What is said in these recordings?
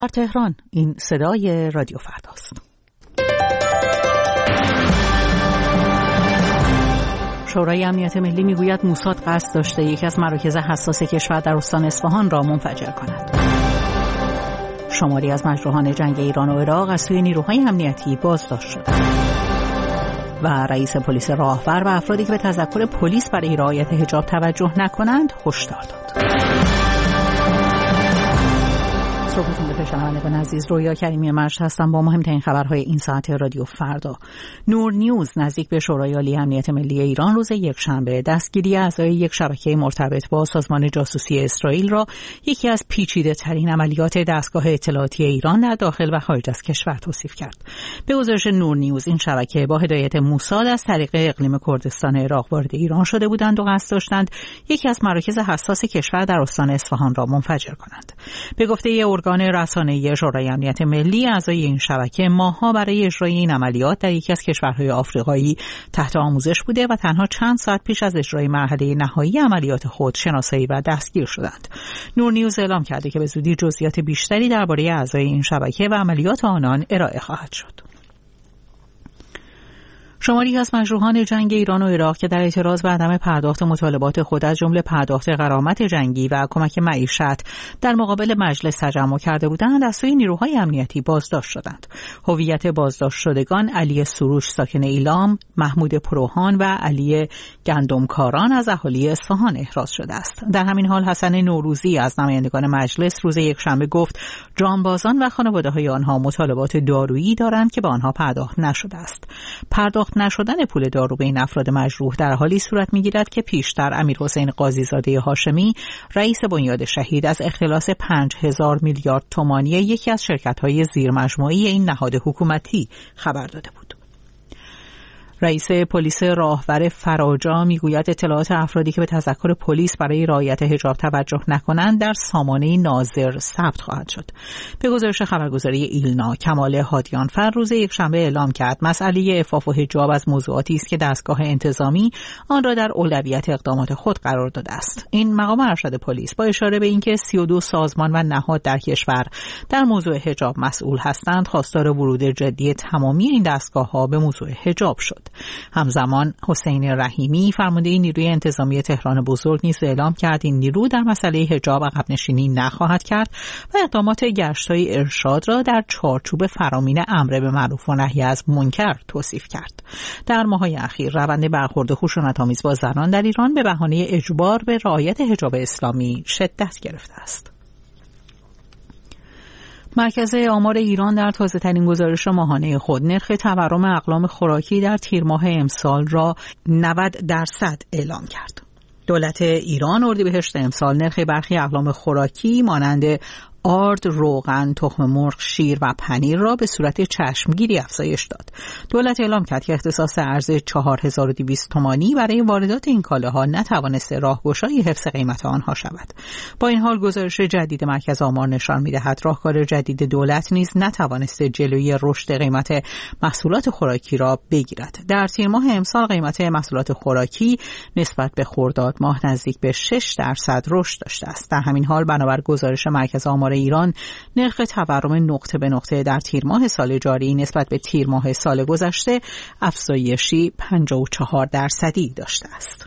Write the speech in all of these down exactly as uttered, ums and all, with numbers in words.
در تهران این صدای رادیو فرداست. شورای امنیت ملی میگوید موساد قصد داشته یکی از مراکز حساس کشور در استان اصفهان را منفجر کند. شماری از مجروحان جنگ ایران و عراق از سوی نیروهای امنیتی بازداشت شدند. و رئیس پلیس راهور و افرادی که به تذکر پلیس برای رعایت حجاب توجه نکنند هشدار داد. صبحتون بخیر شنوندگان عزیز، رویا کریمی مشت هستم با مهمترین خبرهای این ساعت رادیو فردا. نور نیوز نزدیک به شورای عالی امنیت ملی ایران روز یکشنبه دستگیری اعضای یک شبکه مرتبط با سازمان جاسوسی اسرائیل را یکی از پیچیده ترین عملیات دستگاه اطلاعاتی ایران در داخل و خارج از کشور توصیف کرد. به گزارش نور نیوز این شبکه با هدایت موساد از طریق اقلیم کردستان عراق وارد ایران شده بودند و قصد داشتند یکی از مراکز حساس کشور در استان اصفهان را منفجر کنند. به گفته ارگان رسانه‌ای شورای امنیت ملی، اعضای این شبکه ماه‌ها برای اجرای این عملیات در یکی از کشورهای آفریقایی تحت آموزش بوده و تنها چند ساعت پیش از اجرای مرحله نهایی عملیات خود شناسایی و دستگیر شدند. نور نیوز اعلام کرده که به زودی جزئیات بیشتری درباره اعضای این شبکه و عملیات آنان ارائه خواهد شد. شماری از مجروحان جنگ ایران و عراق که در اعتراض به عدم پرداخت مطالبات خود از جمله پرداخت غرامت جنگی و کمک معیشت در مقابل مجلس تجمع کرده بودند از سوی نیروهای امنیتی بازداشت شدند. هویت بازداشت شدگان علی سروش ساکن ایلام، محمود پروهان و علی گندمکاران از اهالی اصفهان احراز شده است. در همین حال حسن نوروزی از نمایندگان مجلس روز یکشنبه گفت جانبازان و خانواده‌های آنها مطالبات دارویی دارند که به آنها پرداخت نشده است. پرداخت نشدن پول دارو به این افراد مجروح در حالی صورت می‌گیرد که پیشتر امیرحسین قاضی‌زاده هاشمی رئیس بنیاد شهید از اختلاس پنج هزار میلیارد تومانی یکی از شرکت‌های زیرمجموعی این نهاد حکومتی خبر داده بود. رئیس پلیس راهور فراجا میگوید اطلاعات افرادی که به تذکر پلیس برای رعایت حجاب توجه نکنند در سامانه ناظر ثبت خواهد شد. به گزارش خبرگزاری ایلنا، کمال هادیانفر روز یکشنبه اعلام کرد مسئله عفاف و حجاب از موضوعاتی است که دستگاه انتظامی آن را در اولویت اقدامات خود قرار داده است. این مقام ارشد پلیس با اشاره به اینکه سی و دو سازمان و نهاد در کشور در موضوع حجاب مسئول هستند، خواستار ورود جدی تمامی این دستگاه‌ها به موضوع حجاب شد. همزمان حسین رحیمی فرمانده نیروی انتظامی تهران بزرگ نیز اعلام کرد این نیرو در مسئله حجاب عقب نشینی نخواهد کرد و اقدامات گشت‌های ارشاد را در چارچوب فرامین امر به معروف و نهی از منکر توصیف کرد. در ماه‌های اخیر روند برخورد خشونت‌آمیز با زنان در ایران به بهانه اجبار به رعایت حجاب اسلامی شدت گرفته است. مرکز آمار ایران در تازه‌ترین گزارش ماهانه خود نرخ تورم اقلام خوراکی در تیر ماه امسال را نود درصد اعلام کرد. دولت ایران اردیبهشت امسال نرخ برخی اقلام خوراکی مانند آرد، روغن، تخم مرغ، شیر و پنیر را به صورت چشمگیری افزایش داد. دولت اعلام کرد که اختصاص ارز چهار هزار و دویست تومانی برای واردات این کالاها نتوانسته راهگشای حفظ قیمت آنها شود. با این حال گزارش جدید مرکز آمار نشان می‌دهد راهکار جدید دولت نیز نتوانسته جلوی رشد قیمت محصولات خوراکی را بگیرد. در تیر ماه امسال قیمت محصولات خوراکی نسبت به خرداد ماه نزدیک به شش درصد رشد داشته است. در همین حال بنابر گزارش مرکز آمار ایران نرخ تورم نقطه به نقطه در تیر ماه سال جاری نسبت به تیر ماه سال گذشته افزایشی پنجاه و چهار درصدی داشته است.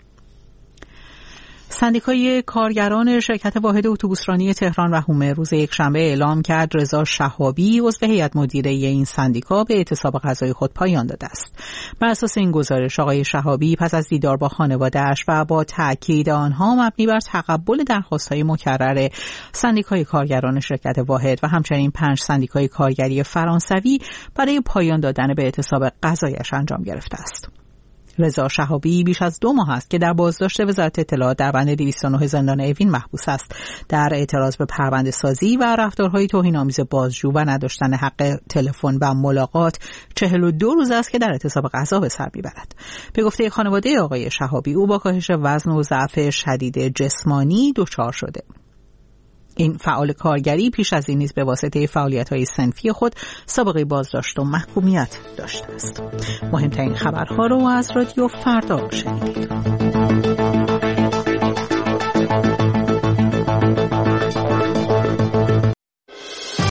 سندیکای کارگران شرکت واحد اتوبوسرانی تهران و هومه روز یکشنبه اعلام کرد رضا شهابی عضو هیئت مدیره این سندیکا به اعتصاب غذای خود پایان داده است. بر اساس این گزارش آقای شهابی پس از دیدار با خانواده‌اش و با تاکید آنها مبنی بر تقبل درخواست‌های مکرر سندیکای کارگران شرکت واحد و همچنین پنج سندیکای کارگری فرانسوی برای پایان دادن به اعتصاب غذایش انجام گرفته است. رضا شهابی بیش از دو ماه است که در بازداشت وزارت اطلاعات در بند دویست و نه زندان اوین محبوس است. در اعتراض به پرونده سازی و رفتارهای توهین‌آمیز بازجو و نداشتن حق تلفن و ملاقات چهل و دو روز است که در اعتصاب غذا به سر میبرد. به گفته خانواده آقای شهابی او با کاهش وزن و ضعف شدید جسمانی دچار شده. این فعال کارگری پیش از این نیز به واسطه فعالیت‌های صنفی خود سابقه بازداشت و محکومیت داشته است. مهمترین خبرها رو از رادیو فردا شنیدید.